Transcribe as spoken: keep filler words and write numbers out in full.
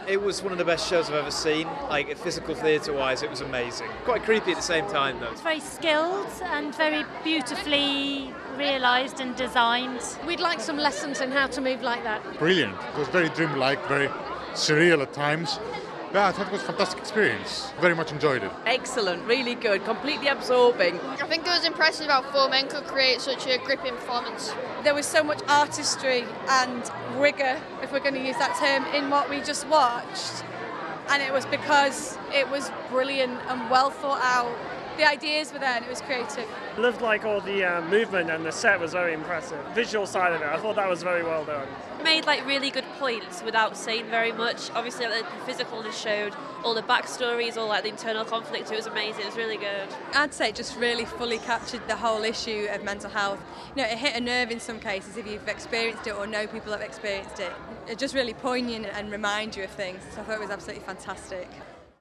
It was one of the best shows I've ever seen. Like, physical theatre-wise, it was amazing. Quite creepy at the same time, though. It's very skilled and very beautifully realised and designed. We'd like some lessons in how to move like that. Brilliant. It was very dreamlike, very surreal at times. Yeah, I thought it was a fantastic experience. Very much enjoyed it. Excellent, really good, completely absorbing. I think it was impressive how four men could create such a gripping performance. There was so much artistry and rigour, if we're going to use that term, in what we just watched. And it was because it was brilliant and well thought out. The ideas were there and it was creative. I loved like all the uh, movement, and the set was very impressive. Visual side of it, I thought that was very well done. Made like really good points without saying very much. Obviously like, the physicalness showed, all the backstories, all like the internal conflict. It was amazing. It was really good. I'd say it just really fully captured the whole issue of mental health. You know, it hit a nerve in some cases if you've experienced it or know people that have experienced it. It's just really poignant and remind you of things. So I thought it was absolutely fantastic.